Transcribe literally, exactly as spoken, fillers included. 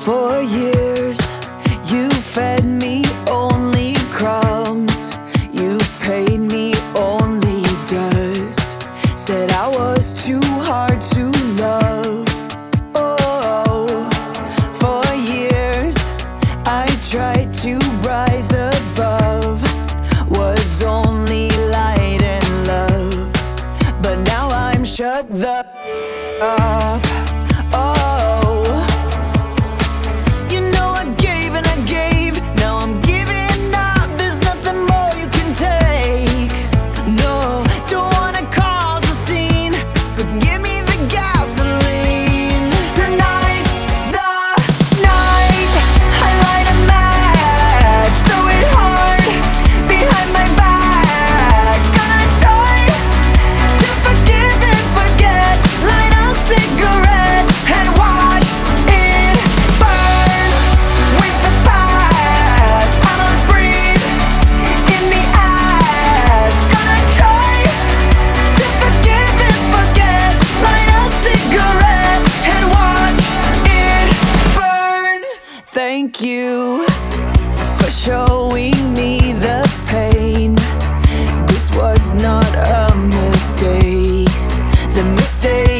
For years, you fed me only crumbs. You paid me only dust. Said I was too hard to love. Oh, for years, I tried to rise above. Was only light and love. But now I'm shut the up. Oh, you know I gave and I gave. Now I'm giving up. There's nothing more you can take. No, don't wanna cause a scene, but give me the gasoline. Tonight's the night. I light a match, throw it hard behind my back. Gonna try to forgive and forget. Light a cigarette and watch it burn. With the past, I'ma breathe in the ash. Gonna try to forgive and forget. Light a cigarette and watch it burn. Thank you for showing me the pain. This was not a mistake. The mistake